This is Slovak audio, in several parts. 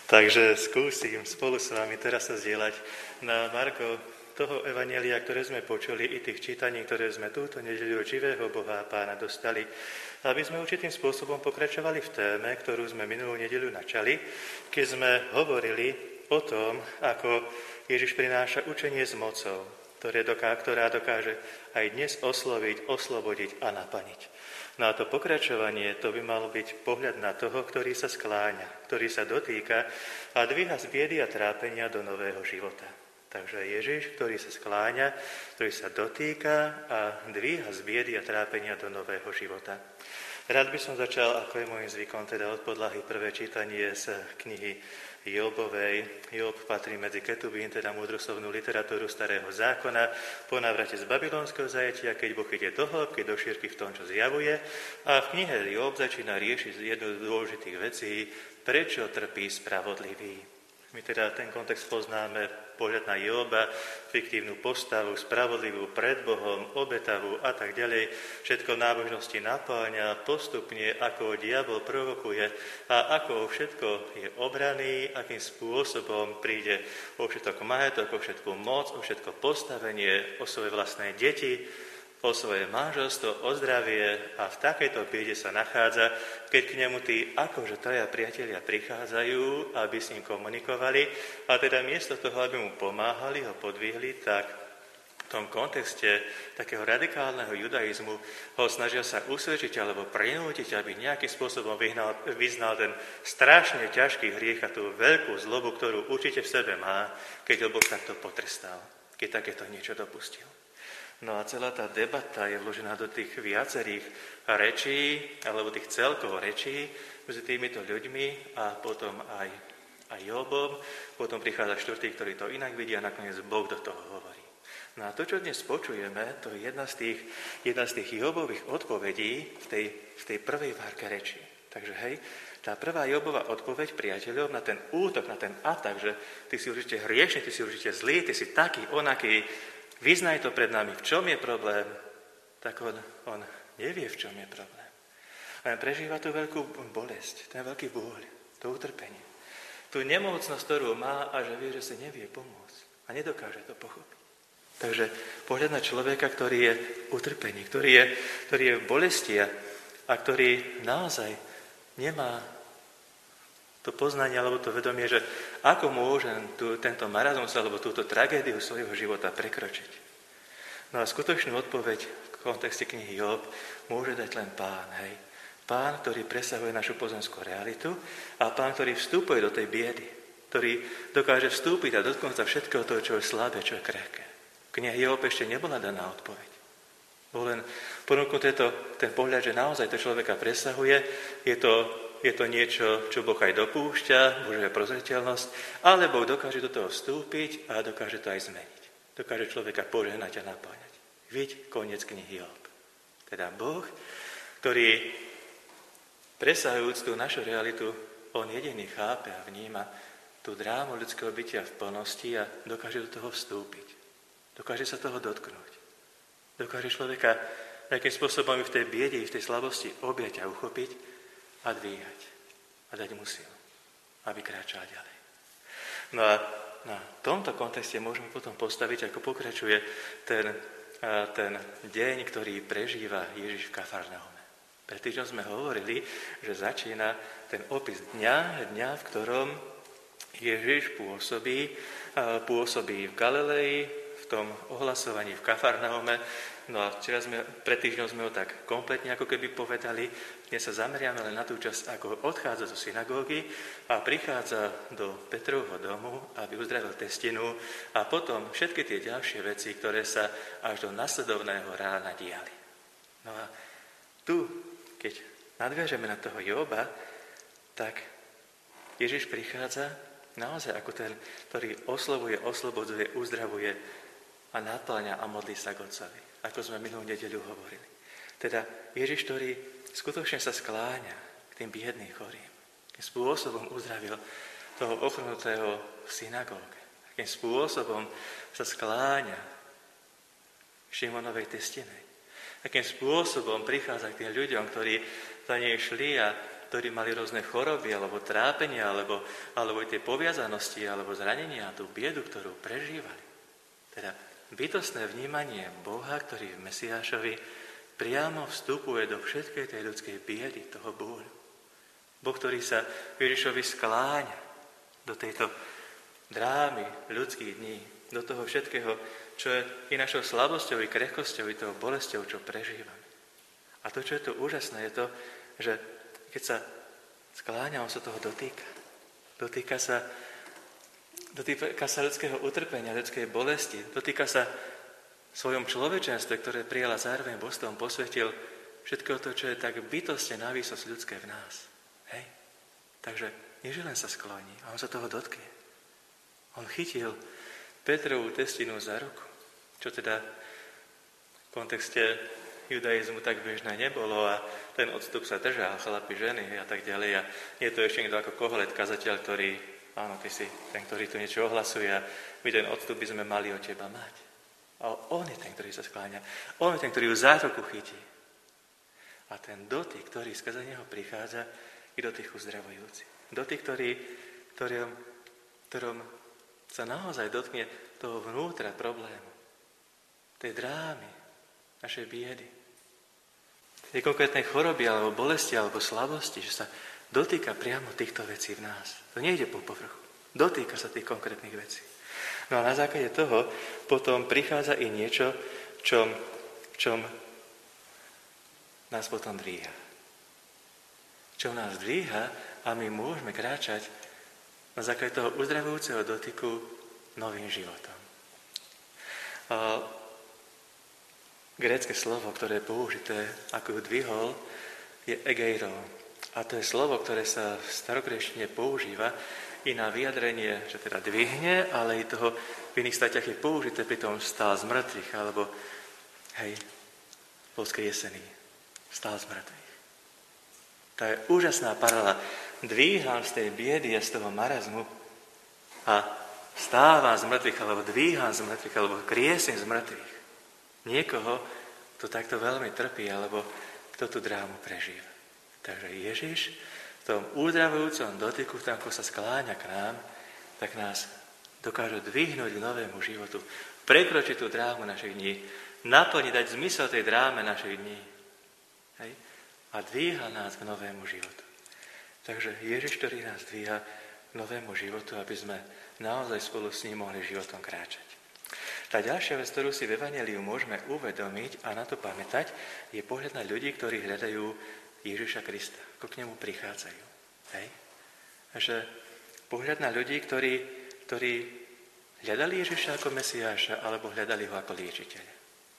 Takže skúsim spolu s vami teraz sa zdieľať na margo toho evanjelia, ktoré sme počuli, i tých čítaní, ktoré sme túto nedeľu živého Boha a Pána dostali, aby sme určitým spôsobom pokračovali v téme, ktorú sme minulú nedeľu načali, keď sme hovorili o tom, ako Ježiš prináša učenie s mocou, ktorá dokáže aj dnes osloviť, oslobodiť a naplniť. No a to pokračovanie, to by mal byť pohľad na toho, ktorý sa skláňa, ktorý sa dotýka a dvíha z biedy a trápenia do nového života. Takže Ježiš, ktorý sa skláňa, ktorý sa dotýka a dvíha z biedy a trápenia do nového života. Rád by som začal, ako je môjim zvykom, teda od podlahy prvé čítanie z knihy Jobovej. Job patrí medzi ketubín, teda múdroslovnú literatúru Starého zákona, po návrate z babylonského zajatia, keď Boh ide do hĺbky, do šírky v tom, čo zjavuje. A v knihe Job začína riešiť jednu z dôležitých vecí, prečo trpí spravodlivý. My teda ten kontext poznáme, pohľad na Joba, fiktívnu postavu, spravodlivú pred Bohom, obetavú a tak ďalej. Všetko nábožnosti napáňa postupne, ako diabol provokuje a ako všetko je obraný, akým spôsobom príde o všetko majetok, o všetku moc, o všetko postavenie, o svoje vlastné deti, o svoje manželstvo, o zdravie a v takejto biede sa nachádza, keď k nemu tí akože traja priatelia prichádzajú, aby s ním komunikovali a teda miesto toho, aby mu pomáhali, ho podvihli, tak v tom kontexte takého radikálneho judaizmu ho snažia sa usvedčiť alebo prinútiť, aby nejakým spôsobom vyznal ten strašne ťažký hriech a tú veľkú zlobu, ktorú určite v sebe má, keď ho Boh takto potrestal, keď takéto niečo dopustil. No a celá tá debata je vložená do tých viacerých rečí, alebo tých celkov rečí medzi týmito ľuďmi a potom aj Jobom. Potom prichádza štvrtý, ktorý to inak vidí a nakoniec Boh do toho hovorí. No a to, čo dnes počujeme, to je jedna z tých Jobových odpovedí v tej prvej várke reči. Takže hej, tá prvá Jobova odpoveď priateľov na ten útok, na ten atak, že ty si určite hriešný, ty si určite zlý, ty si taký, onaký, vyznaj to pred nami, v čom je problém, tak on nevie, v čom je problém. On prežíva tú veľkú bolesť, ten veľký bôľ, to utrpenie. Tú nemocnosť, ktorú má a že vie, že si nevie pomôcť a nedokáže to pochopiť. Takže pohľad na človeka, ktorý je utrpení, ktorý je v bolesti a ktorý naozaj nemá to poznanie alebo to vedomie, že ako môžem tento marazmus alebo túto tragédiu svojho života prekročiť. No a skutočnú odpoveď v kontexte knihy Job môže dať len Pán, hej. Pán, ktorý presahuje našu pozemskú realitu a Pán, ktorý vstupuje do tej biedy, ktorý dokáže vstúpiť a dotknúť sa všetkého toho, čo je slabé, čo je krehké. V knihe Job ešte nebola daná odpoveď. Bol len ponúknutý ten pohľad, že naozaj to človeka presahuje, je to niečo, čo Boh aj dopúšťa, Božia prozreteľnosť, ale Boh dokáže do toho vstúpiť a dokáže to aj zmeniť. Dokáže človeka požehnať a napáňať. Vidť koniec knihy Job. Teda Boh, ktorý presahujúc tú našu realitu, on jediný chápe a vníma tú drámu ľudského bytia v plnosti a dokáže do toho vstúpiť. Dokáže sa toho dotknúť. Dokáže človeka nejakým spôsobom v tej biede, v tej slabosti objať a uchopiť a dvíhať a dať mu silu, aby kráčal ďalej. No a na tomto kontexte môžeme potom postaviť, ako pokračuje ten deň, ktorý prežíva Ježiš v Kafarnaume. Pred týždňom sme hovorili, že začína ten opis dňa, v ktorom Ježiš pôsobí v Galilei, v tom ohlasovaní v Kafarnaume. No a pred týždňom sme ho tak kompletne ako keby povedali. Dnes sa zameriame len na tú časť, ako odchádza zo synagógy a prichádza do Petrovho domu, aby uzdravil testinu a potom všetky tie ďalšie veci, ktoré sa až do nasledovného rána diali. No a tu, keď nadviažeme na toho Joba, tak Ježiš prichádza naozaj ako ten, ktorý oslovuje, oslobodzuje, uzdravuje a napĺňa a modlí sa k Otcovi, ako sme minulú nedeľu hovorili. Teda Ježiš, ktorý skutočne sa skláňa k tým biedným chorým, akým spôsobom uzdravil toho ochrnutého v synagóge, akým spôsobom sa skláňa k Šimonovej testinej, akým spôsobom prichádza k tým ľuďom, ktorí za nej šli a ktorí mali rôzne choroby, alebo trápenia, alebo tie poviazanosti, alebo zranenia, tú biedu, ktorú prežívali. Teda bytostné vnímanie Boha, ktorý v Mesiášovi priamo vstupuje do všetkej tej ľudskej biedy, toho búľu. Boh, ktorý sa Ježišovi skláňa do tejto drámy ľudských dní, do toho všetkého, čo je i našou slabosťou, i krehkosťou, i toho bolesťou, čo prežívame. A to, čo je tu úžasné, je to, že keď sa skláňa, on sa toho dotýka. Dotýka sa ľudského utrpenia, ľudskej bolesti. Dotýka sa v svojom človečenstve, ktoré prijala zároveň Božstvom, posvetil všetko to, čo je tak bytostne na výsosť ľudské v nás. Hej? Takže nie, že len sa skloní, a on sa toho dotkne. On chytil Petrovú testinu za ruku, čo teda v kontexte judaizmu tak bežné nebolo a ten odstup sa držal, chlapi, ženy a tak ďalej. A je to ešte niekto ako Kohelet, kazateľ, ktorý, áno, ty si ten, ktorý tu niečo ohlasuje a my ten odstup by sme mali od teba mať. A on je ten, ktorý sa skláňa. On je ten, ktorý ju za ruku chytí. A ten dotyk, ktorý skrze neho prichádza, je dotyk uzdravujúci. Dotyk, ktorom sa naozaj dotkne toho vnútra problému, tej drámy, našej biedy, tej konkrétnej choroby, alebo bolesti, alebo slabosti, že sa dotýka priamo týchto vecí v nás. To nejde po povrchu. Dotýka sa tých konkrétnych vecí. No a na základe toho potom prichádza i niečo, čom nás potom dvíha. Čo nás dvíha a my môžeme kráčať na základe toho uzdravujúceho dotyku novým životom. Grécke slovo, ktoré je použité, ako ju dvihol, je egeiro. A to je slovo, ktoré sa v starogréčtine používa i na vyjadrenie, že teda dvihne, ale i toho v iných statiach je použité pri tom stál z mŕtvych, alebo bol skriesený, stál z mŕtvych. To je úžasná paralela. Dvíham z tej biedy a z toho marazmu a stávam z mŕtvych, alebo dvíham z mŕtvych, alebo kriesím z mŕtvych. Niekoho, kto takto veľmi trpí, alebo kto tú drámu prežíva. Takže Ježiš v tom uzdravujúcom dotyku, tam, ako sa skláňa k nám, tak nás dokáže dvihnúť k novému životu, prekročiť tú drámu našich dní, naplniť, dať zmysel tej dráme našich dní. Hej? A dvíha nás k novému životu. Takže Ježiš, ktorý nás dvíha k novému životu, aby sme naozaj spolu s ním mohli životom kráčať. Tá ďalšia vec, ktorú si v Evanjeliu môžeme uvedomiť a na to pamätať, je pohľad na ľudí, ktorí hľadajú Ježiša Krista, ako k nemu prichádzajú. Hej? A že pohľad na ľudí, ktorí hľadali Ježiša ako Mesiáša, alebo hľadali ho ako liečiteľa.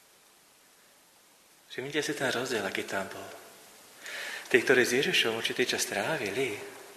Všimnite si ten rozdiel, aký tam bol. Tí, ktorí s Ježišom určitý čas trávili,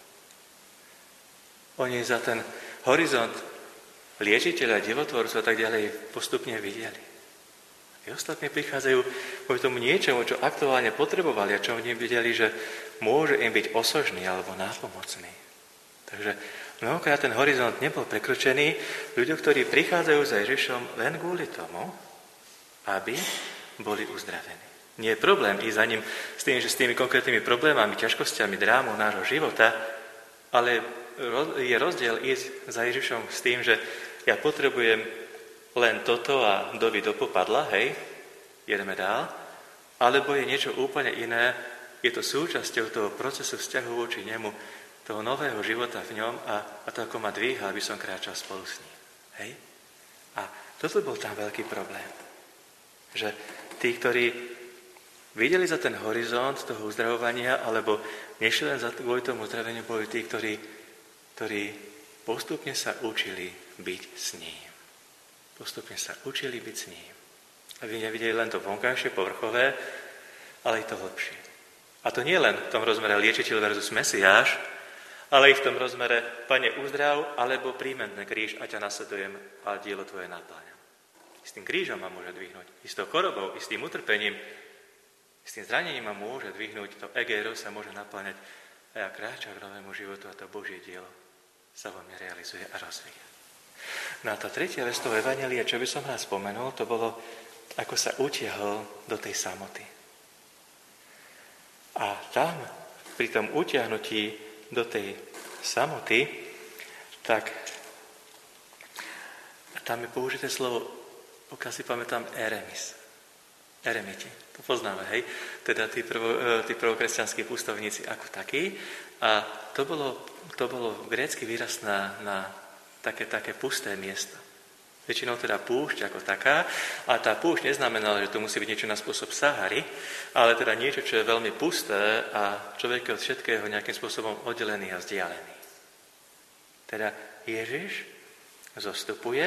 oni za ten horizont liečiteľa, divotvorcu a tak ďalej postupne videli. I ostatní prichádzajú kvôli tomu niečomu, čo aktuálne potrebovali a čo oni videli, že môže im byť osožný alebo nápomocný. Takže mnohokrát ten horizont nebol prekročený ľuďom, ktorí prichádzajú za Ježišom len kvôli tomu, aby boli uzdravení. Nie je problém ísť za ním s tými konkrétnymi problémami, ťažkosťami, drámou nášho života, ale je rozdiel ísť za Ježišom s tým, že ja potrebujem len toto a doby dopopadla, hej, jedeme dál, alebo je niečo úplne iné, je to súčasťou toho procesu vzťahu voči nemu, toho nového života v ňom a to, ako ma dvíha, aby som kráčal spolu s ním. Hej? A toto bol tam veľký problém. Že tí, ktorí videli za ten horizont toho uzdravovania, alebo nešli len kvôli tomu uzdraveniu, boli tí, ktorí postupne sa učili byť s ním. Postupne sa učili byť s ním. Aby nevideli len to vonkajšie, povrchové, ale i to hlbšie. A to nie len v tom rozmere liečiteľ versus Mesiáš, ale i v tom rozmere Pane, uzdrav, alebo príjmem ten kríž a ťa nasledujem a dielo tvoje napáňam. S tým krížom ma môže dvihnúť, i s tou chorobou, i s tým utrpením, s tým zranením ma môže dvihnúť, to egéro sa môže napáňať a ja kráčam k novému životu a to Božie dielo sa vo mne realizuje a rozvíja. No a tá tretia vec toho Evanjelia, čo by som rád spomenul, to bolo, ako sa utiahol do tej samoty. A tam, v pri tom utiahnutí do tej samoty, tak tam je použité slovo, pokiaľ si pamätám, eremis. Eremiti, to poznáme, hej? Teda tí prvokresťanskí pustovníci ako takí. A to bolo grécky výraz na také pusté miesto. Väčšinou teda púšť ako taká. A tá púšť neznamenala, že to musí byť niečo na spôsob Sahary, ale teda niečo, čo je veľmi pusté a človek je od všetkého nejakým spôsobom oddelený a vzdialený. Teda Ježiš zostupuje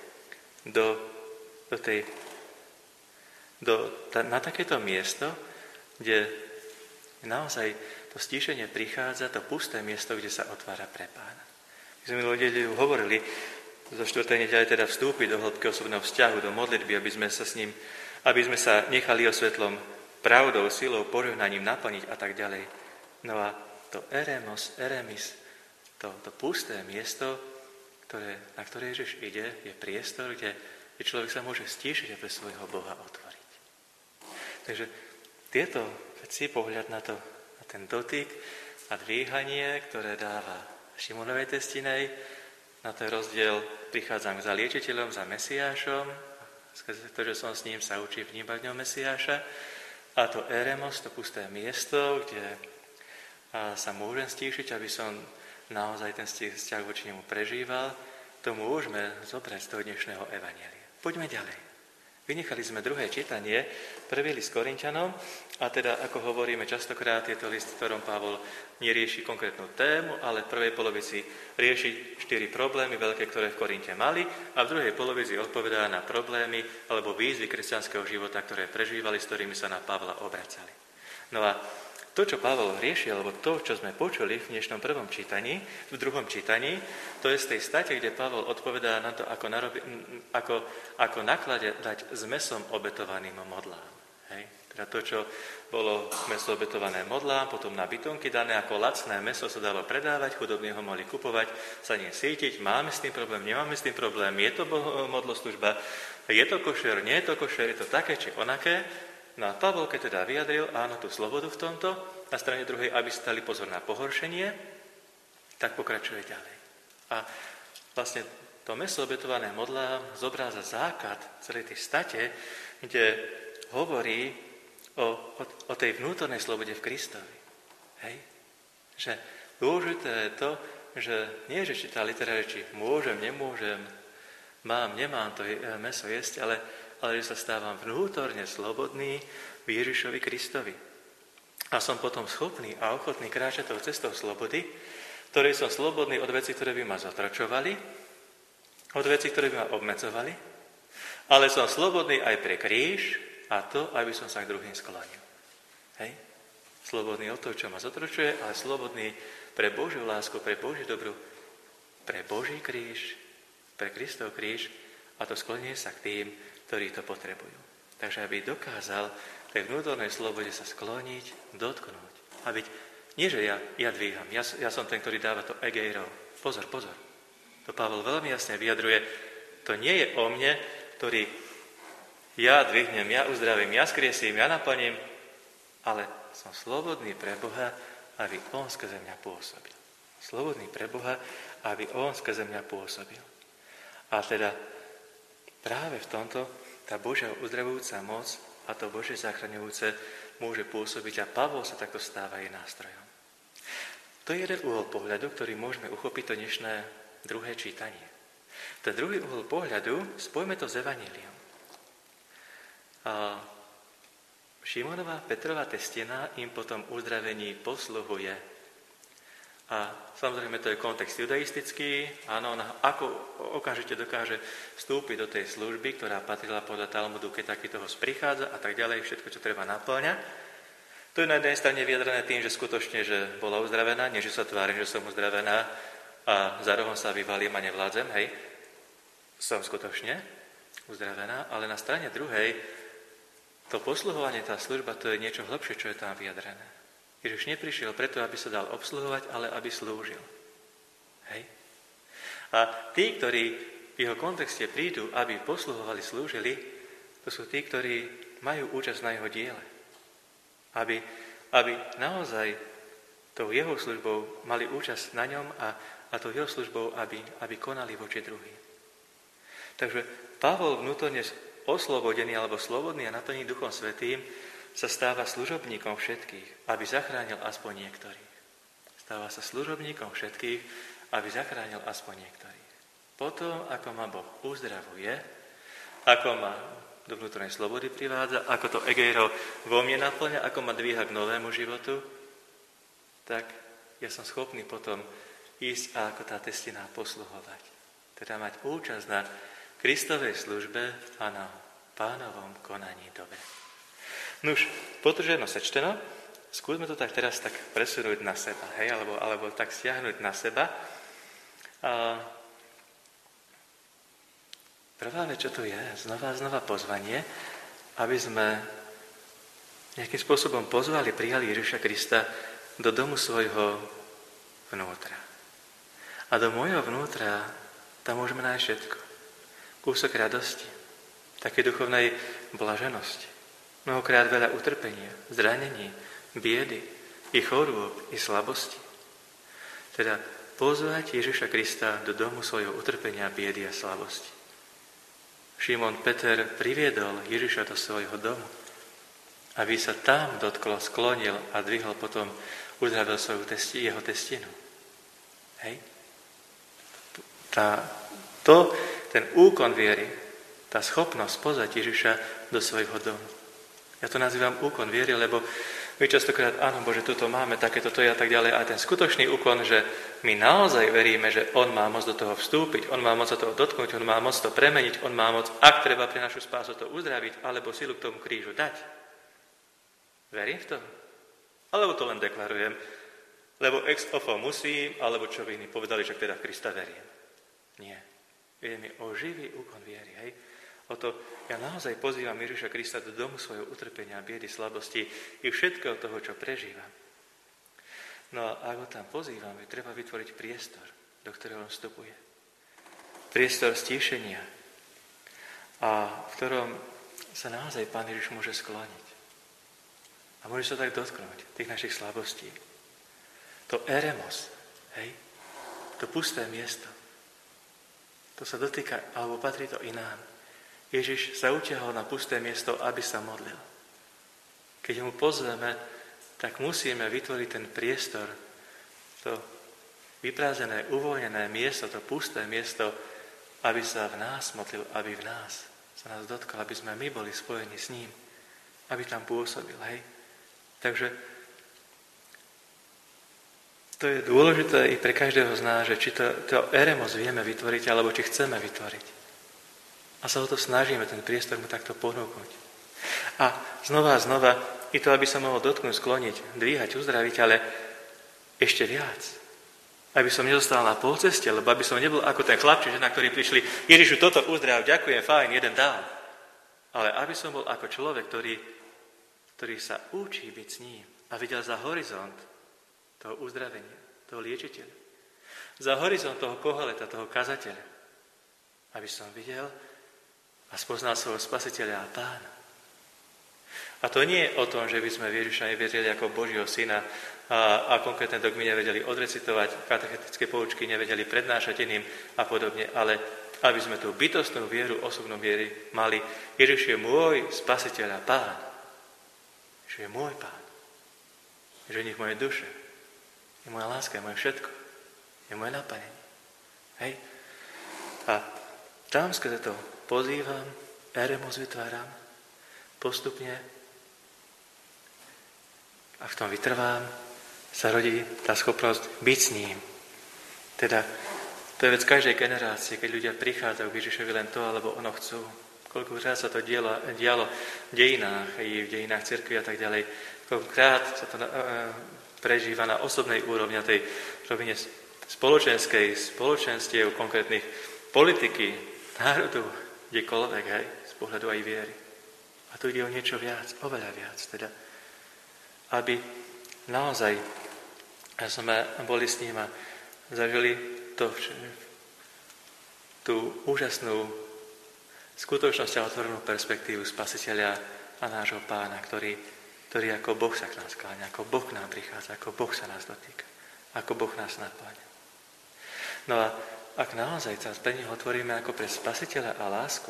na takéto miesto, kde naozaj to stíšenie prichádza, to pusté miesto, kde sa otvára pre Pána. My sme minulú nedeľu hovorili, zo 4. nedeľe teda vstúpiť do hĺbky osobného vzťahu, do modlitby, aby sme sa nechali osvetlom pravdou, silou, požehnaním naplniť a tak ďalej. No a to eremis, to pusté miesto, na ktoré Ježiš ide, je priestor, kde človek sa môže stíšiť a pre svojho Boha otvoriť. Takže tieto veci, pohľad na ten dotyk a dvíhanie, ktoré dáva Šimonovej testinej, na ten rozdiel prichádzam za liečiteľom, za Mesiášom, skrze to, že som s ním sa učí vnímať ňou Mesiáša, a to eremos, to pusté miesto, kde sa môžem stíšiť, aby som naozaj ten vzťah voči nemu prežíval, to môžeme zobrať z toho dnešného evanjelia. Poďme ďalej. Vynechali sme druhé čítanie, prvý list Korinťanom, a teda, ako hovoríme častokrát, je to list, v ktorom Pavol nerieši konkrétnu tému, ale v prvej polovici rieši 4 problémy veľké, ktoré v Korinte mali, a v druhej polovici odpovedá na problémy alebo výzvy kresťanského života, ktoré prežívali, s ktorými sa na Pavla obracali. No a to, čo Pavol rieši, alebo to, čo sme počuli v dnešnom v druhom čítaní, to je z tej state, kde Pavol odpovedá na to, ako nakladať s mesom obetovaným modlám. Hej? Teda to, čo bolo meso obetované modlám, potom na bytunky dané ako lacné meso sa dalo predávať, chudobní ho mohli kupovať, sa nie sítiť, máme s tým problém, nemáme s tým problém, je to modloslužba, je to košer, nie je to košer, je to také či onaké. No a Pavol, keď teda vyjadril, áno, tú slobodu v tomto, na strane druhej, aby si dali pozor na pohoršenie, tak pokračuje ďalej. A vlastne to meso obetované modlám zobráza základ celej tej state, kde hovorí o tej vnútornej slobode v Kristovi. Hej? Že dôležité je to, že nie, že či tá litera, či môžem, nemôžem, mám, nemám to meso jesť, ale že sa stávam vnútorne slobodný v Ježišovi Kristovi. A som potom schopný a ochotný kráčať tou cestou slobody, ktorej som slobodný od vecí, ktoré by ma zotročovali, od vecí, ktoré by ma obmedzovali, ale som slobodný aj pre kríž a to, aby som sa k druhým sklonil. Hej? Slobodný od toho, čo ma zotročuje, ale slobodný pre Božiu lásku, pre Božiu dobru, pre Boží kríž, pre Kristov kríž, a to sklonenie sa k tým, ktorí to potrebujú. Takže aby dokázal tej vnútornej slobode sa skloniť, dotknúť. A byť, nie že ja dvíham, ja som ten, ktorý dáva to egeirov. Pozor. To Pavol veľmi jasne vyjadruje. To nie je o mne, ktorý ja dvihnem, ja uzdravím, ja skriesím, ja naplním, ale som slobodný pre Boha, aby on skrze mňa pôsobil. Slobodný pre Boha, aby on skrze mňa pôsobil. A teda práve v tomto tá Božia uzdravujúca moc a to Božie zachraňujúce môže pôsobiť a Pavol sa takto stáva jej nástrojom. To je jeden uhol pohľadu, ktorý môžeme uchopiť to dnešné druhé čítanie. Ten druhý uhol pohľadu, spojme to s evanjeliom. Šimonova Petrova testina im potom uzdravení posluhuje. A samozrejme to je kontext judaistický, áno, ako okamžite dokáže vstúpiť do tej služby, ktorá patrila podľa Talmudu, keď takýto host prichádza a tak ďalej, všetko, čo treba naplňa. To je na jednej strane vyjadrené tým, že skutočne, že bola uzdravená, nie že sa tvárim, že som uzdravená a za rohom sa vyvalím a nevládzem, hej, som skutočne uzdravená, ale na strane druhej to posluhovanie, tá služba, to je niečo hlbšie, čo je tam vyjadrené. Ježiš neprišiel preto, aby sa dal obsluhovať, ale aby slúžil. Hej? A tí, ktorí v jeho kontexte prídu, aby posluhovali, slúžili, to sú tí, ktorí majú účasť na jeho diele. Aby naozaj tou jeho službou mali účasť na ňom a tou jeho službou, aby konali voči druhým. Takže Pavol vnútorne oslobodený alebo slobodný a naplnený Duchom Svätým sa stáva služobníkom všetkých, aby zachránil aspoň niektorých. Stáva sa služobníkom všetkých, aby zachránil aspoň niektorých. Potom, ako ma Boh uzdravuje, ako ma do vnútornej slobody privádza, ako to egejro vo mne naplňa, ako ma dvíha k novému životu, tak ja som schopný potom ísť a ako tá testina posluhovať. Teda mať účasť na Kristovej službe a na Pánovom konaní dobre. Nuž, potrženo sečteno, skúsme to tak teraz tak presunúť na seba, hej, alebo tak stiahnuť na seba. A prvá vec, čo tu je, znova pozvanie, aby sme nejakým spôsobom pozvali, prijali Ježiša Krista do domu svojho vnútra. A do môjho vnútra tam môžeme nájsť všetko. Kúsok radosti, také duchovnej blaženosti. Mnohokrát veľa utrpenia, zranení, biedy, i chorôb, i slabosti. Teda pozvať Ježiša Krista do domu svojho utrpenia, biedy a slabosti. Šimon Peter priviedol Ježiša do svojho domu, aby sa tam dotklo, sklonil a dvihol potom, uzdravil jeho testinu. Hej? Ten úkon viery, tá schopnosť pozvať Ježiša do svojho domu. Ja to nazývam úkon viery, lebo my častokrát, áno, Bože, toto máme, takéto to je a tak ďalej. A ten skutočný úkon, že my naozaj veríme, že On má moc do toho vstúpiť, On má moc do toho dotknúť, On má moc to premeniť, On má moc, ak treba pre našu spásu to uzdraviť, alebo silu k tomu krížu dať. Verím v to? Alebo to len deklarujem, lebo ex ofo musím, alebo čo by iní povedali, že teda v Krista verím. Nie. Ide mi o živý úkon viery, hej? O to, ja naozaj pozývam Ježiša Krista do domu svojho utrpenia, biedy, slabosti i všetkého toho, čo prežívam. No a ak ho tam pozývam, je treba vytvoriť priestor, do ktorého on vstupuje. Priestor stíšenia, a v ktorom sa naozaj Pán Ježiš môže skloniť. A môže sa tak dotknúť tých našich slabostí. To eremos, hej? To pusté miesto. To sa dotýka, alebo patrí to i nám. Ježiš sa utiahol na pusté miesto, aby sa modlil. Keď mu pozveme, tak musíme vytvoriť ten priestor, to vyprázdnené, uvoľnené miesto, to pusté miesto, aby sa v nás modlil, aby v nás sa nás dotkol, aby sme my boli spojení s ním, aby tam pôsobil, hej? Takže to je dôležité i pre každého z nás, že či to eremos vieme vytvoriť, alebo či chceme vytvoriť. A sa o to snažíme, ten priestor mu takto ponúknuť. A znova, i to, aby sa mohol dotknúť, skloniť, dvíhať, uzdraviť, ale ešte viac. Aby som nezostal na polceste, lebo aby som nebol ako ten chlapček, žena, ktorí prišli, Ježišu, toto uzdrav, ďakujem, fajn, jeden dal. Ale aby som bol ako človek, ktorý sa učí byť s ním a videl za horizont toho uzdravenia, toho liečiteľa. Za horizont toho koheleta, toho kazateľa. Aby som videl a spoznal svojho Spasiteľa a Pána. A to nie je o tom, že by sme Ježiša nevedeli ako Božieho syna a konkrétne dogmy nevedeli odrecitovať, katechetické poučky nevedeli prednášať iným a podobne, ale aby sme tú bytostnú vieru, osobnú vieru mali. Ježiš je môj Spasiteľ a Pán. Ježiš je môj Pán. Ježiš je v mojej duše. Je moja láska, je moje všetko. Je moje naplnenie. Hej? A tam skrze to pozývam, eremos vytváram, postupne a v tom vytrvám, sa rodí tá schopnosť byť s ním. Teda, to je vec každej generácie, keď ľudia prichádzajú k Ježišovi len to, alebo ono chcú. Koľkokrát sa to dialo v dejinách, aj v dejinách cirkvi a tak ďalej. Koľkokrát sa to prežíva na osobnej úrovni, na tej rovine spoločenstiev, konkrétnych politiky, národov, kdekoľvek, hej, z pohľadu aj viery. A tu ide o niečo viac, oveľa viac, teda, aby naozaj sme boli s ním a zažili tú úžasnú skutočnosť a otvorenú perspektívu Spasiteľa a nášho Pána, ktorý ktorý ako Boh sa k nám skláňa, ako Boh k nám prichádza, ako Boh sa nás dotýka, ako Boh nás napáňa. No a ak naozaj sa pre neho otvoríme ako pre Spasiteľa a lásku,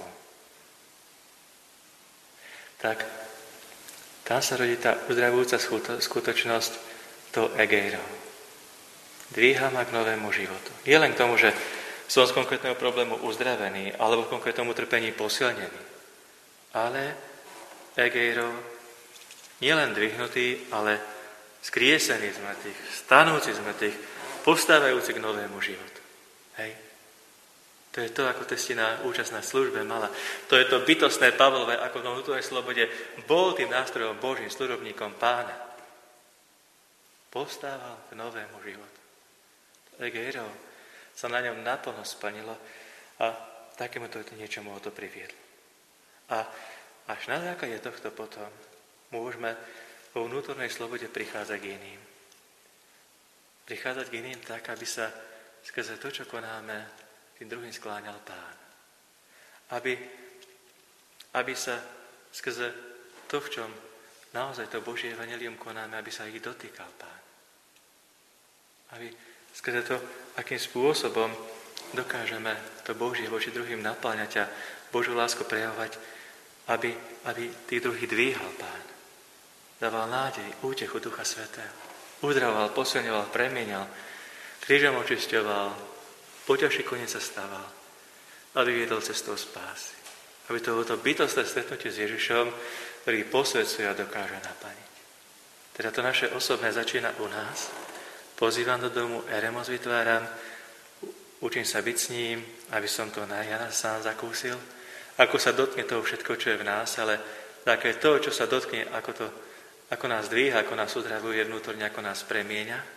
tak tam sa rodí tá uzdravujúca skutočnosť, to egeiro. Dvíha ma k novému životu. Nie len k tomu, že som z konkrétneho problému uzdravený, alebo v konkrétnom utrpení posilnený, ale egeiro, nielen dvihnutý, ale skriesený z mŕtvych, stanúci z mŕtvych, postávajúci k novému životu. Hej. To je to, ako testina účasť na službe mala. To je to bytostné Pavlové, ako v vnútornej slobode bol tým nástrojom Božím, služobníkom Pána. Postával k novému životu. Egeiro sa na ňom naplno splnilo a takémuto niečomu ho to priviedlo. A až na základe tohto potom môžeme vo vnútornej slobode prichádzať k iným. Prichádzať k iným tak, aby sa skrze to, čo konáme, tým druhým skláňal Pán. Aby sa skrze to, v čom naozaj to Božie evanjelium konáme, aby sa ich dotýkal Pán. Aby skrze to, akým spôsobom dokážeme to Božie voči druhým napáňať a Božiu lásku prejavovať, aby tých druhých dvíhal Pán. Dával nádej, útechu Ducha Svätého. Uzdravoval, posilňoval, premieňal, krížom očisťoval, poťažší koniec sa stával, aby viedol cestou spásy. Aby to bolo to bytostné stretnutie s Ježišom, ktorý posvedcuje a dokáže napániť. Teda to naše osobné začína u nás. Pozývam do domu, eremos vytváram, učím sa byť s ním, aby som to ja sám zakúsil. Ako sa dotkne toho všetko, čo je v nás, ale také to, čo sa dotkne, ako nás dvíha, ako nás uzdravuje vnútorne, ako nás premieňa.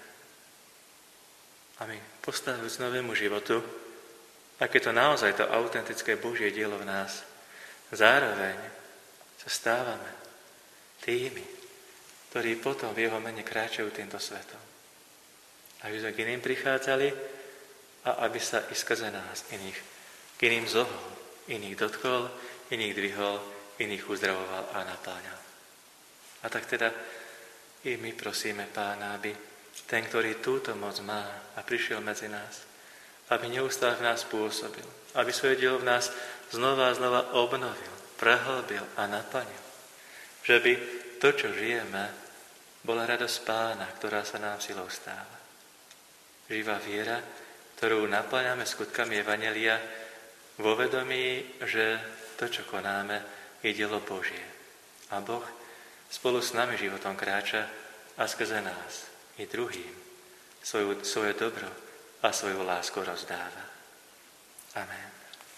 A my postavujúc novému životu, ak je to naozaj to autentické Božie dielo v nás, zároveň sa stávame tými, ktorí potom v jeho mene kráčajú týmto svetom. Aby sme k iným prichádzali a aby sa i skrze nás k iným zohol, iných dotkol, iných dvihol, iných uzdravoval a napáňal. A tak teda i my prosíme Pána, aby ten, ktorý túto moc má a prišiel medzi nás, aby neustále v nás pôsobil, aby svoje dielo v nás znova a znova obnovil, prehlbil a naplnil. Že by to, čo žijeme, bola radosť Pána, ktorá sa nám silou stáva. Živá viera, ktorú naplňame skutkami evanjelia vo vedomí, že to, čo konáme, je dielo Božie. A Boh spolu s nami životom kráča a skrze nás i druhým svoje dobro a svoju lásku rozdáva. Amen.